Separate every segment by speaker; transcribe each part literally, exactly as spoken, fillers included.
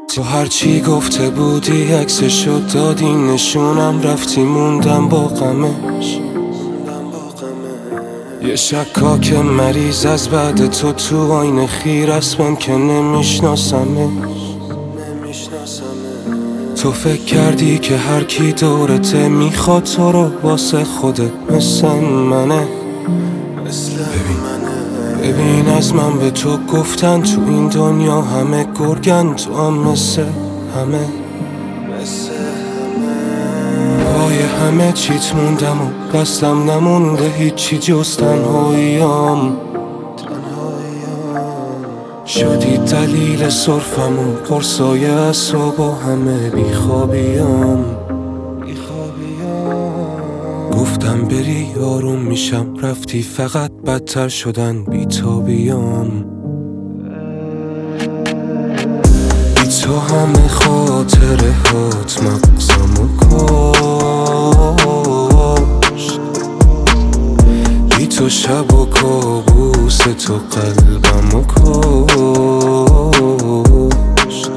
Speaker 1: تو هرچی گفته بودی عکسشو دادی نشونم، رفتی موندم با غمش. یه شکاک مریض از بعد تو تو آینه خیر است، من که نمیشناسمش. تو فکر کردی که هر کی دورته میخواد تو رو واسه خوده، مثل منه. ببین ببین از من به تو گفتن تو این دنیا همه گرگن، تو هم مثل همه. پای همه چیت موندم و دستم نمونده هیچی جز تنهاییام. شدی دلیل صرفم و پرسای اعصاب و همه بیخوابیام. گفتم بری آروم میشم، رفتی فقط بدتر شدن بیتابیام. بی تو همه خاطره هات مغزم و کاشت، بی تو شب و کابوس تو قلبم و کاشت.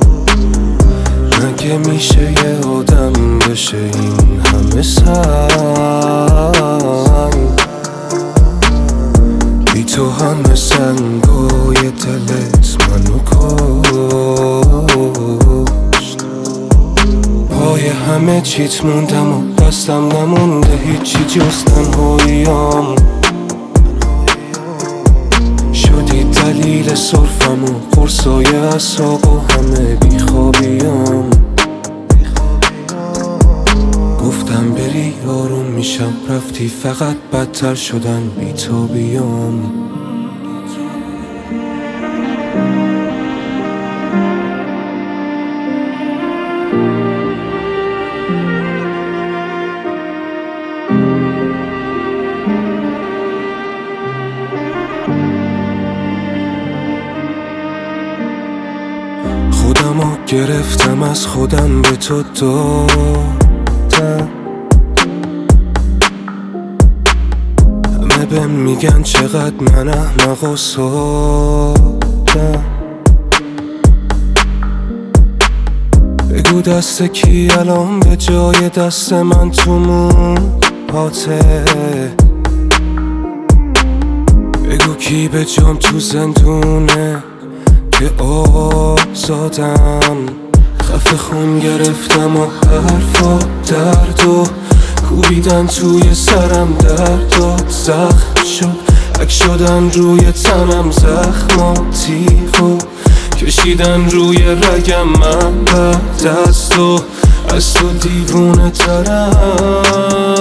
Speaker 1: مگه میشه یه آدم بشه این همه سنگ؟ بی تو همه سنگای دلت منو کاشت. پای همه چیت موندم و دستم نمونده هیچی جز تنهاییام. شدی دلیل صرفم و قرصای اعصاب و همه بیخوابیام. گفتم بری آروم میشم، رفتی فقط بدتر شدن بیتابیام. خودمو گرفتم از خودم به تو دادم. همه بهم میگن چقدر من احمق و سادم. بگو دست کی الان به جای دست من تو موهاته. بگو کی به جام تو زندونه که آزادم. خفه خون گرفتم و حرفا درد و کوبیدن توی سرم، درد و زخم شد اک شدن روی تنم، زخماتی و کشیدن روی رگم. من بعد از تو از تو دیوونه ترم.